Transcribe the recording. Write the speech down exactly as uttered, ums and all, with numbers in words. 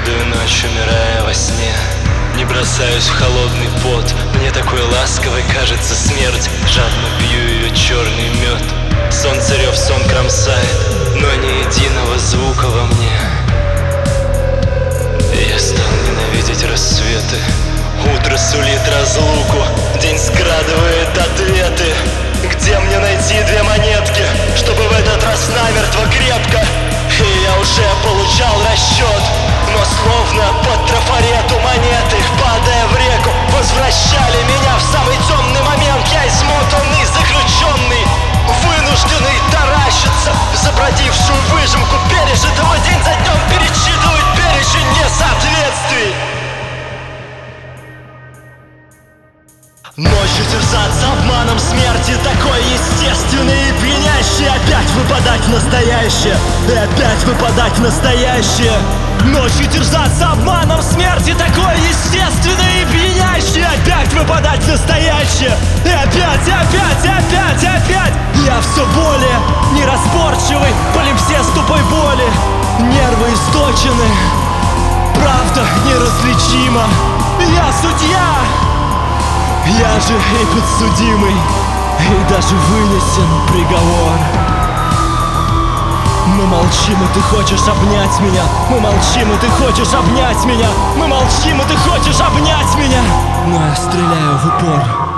Каждую ночь, умирая во сне, не бросаюсь в холодный пот. Мне такой ласковой кажется смерть. Жадно пью ее черный мед. Солнце рев сон кромсает, но ни единого звука во мне. Я стал ненавидеть рассветы. Утро сулит разлуку, день скрадывает ответы. Где мне найти две монетки, чтобы в этот раз намертво крепко? И я уже получал расчет, но словно под трафарету монеты, падая в реку, возвращали меня в самый темный момент. Я измотанный, заключенный, вынужденный таращиться за бродившую выжимку пережитого. День за днем перечитывать перечень несоответствий. Ночью терзаться обманом смерти, такой естественный и пьянящий. Опять выпадать в настоящее, и опять выпадать в настоящее. Ночью терзаться обманом смерти, такой естественный и пьянящий. Опять выпадать в настоящее, и опять, и опять, и опять, и опять. Я все более неразборчивый, полимпсест тупой боли. Нервы источены, правда неразличима. Я судья, я же и подсудимый, и даже вынесен приговор. Мы молчим, и ты хочешь обнять меня. Мы молчим, и ты хочешь обнять меня. Мы молчим, и ты хочешь обнять меня. Но я стреляю в упор.